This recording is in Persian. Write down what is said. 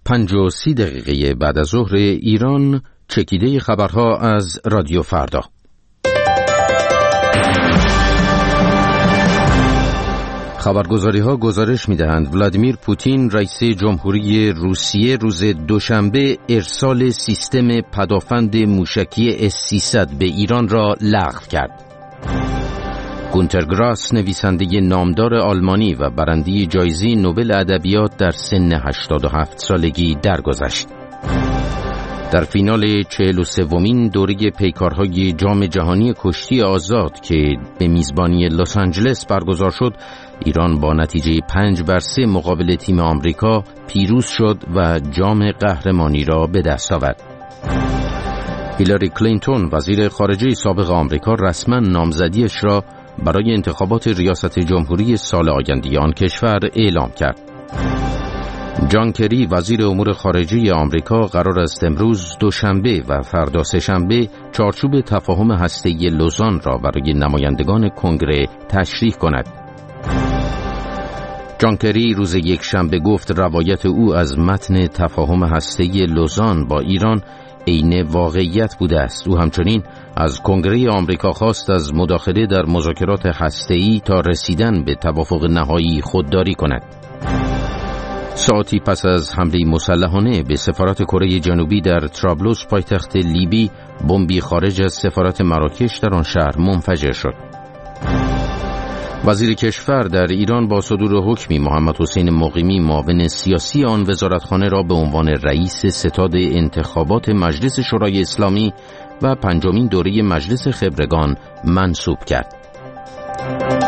5:30 بعد از ظهر ایران، چکیده خبرها از رادیو فردا. خبرگزاری‌ها گزارش می‌دهند ولادیمیر پوتین رئیس جمهوری روسیه روز دوشنبه ارسال سیستم پدافند موشکی S-300 به ایران را لغو کرد. گونتر گراس، نویسنده نامدار آلمانی و برنده جایزه نوبل ادبیات، در سن 87 سالگی درگذشت. در فینال 43مین دوره پیکارهای جام جهانی کشتی آزاد که به میزبانی لس آنجلس برگزار شد، ایران با نتیجه 5-3 مقابل تیم آمریکا پیروز شد و جام قهرمانی را به دست آورد. هیلاری کلینتون، وزیر خارجه سابق آمریکا، رسما نامزدیش را برای انتخابات ریاست جمهوری سال آینده آن کشور اعلام کرد. جان کری، وزیر امور خارجه آمریکا، قرار است امروز دوشنبه و فردا سه‌شنبه چارچوب تفاهم هسته‌ای لوزان را برای نمایندگان کنگره تشریح کند. جان کری روز یکشنبه گفت روایت او از متن تفاهم هسته‌ای لوزان با ایران عین واقعیت بوده است. او همچنین از کنگره آمریکا خواست از مداخله در مذاکرات هسته‌ای تا رسیدن به توافق نهایی خودداری کند. ساعتی پس از حمله مسلحانه به سفارت کره جنوبی در طرابلس، پایتخت لیبی، بمبی خارج از سفارت مراکش در آن شهر منفجر شد. وزیر کشور در ایران با صدور حکمی محمد حسین مقیمی، معاون سیاسی آن وزارتخانه، را به عنوان رئیس ستاد انتخابات مجلس شورای اسلامی و 5مین دوره مجلس خبرگان منصوب کرد.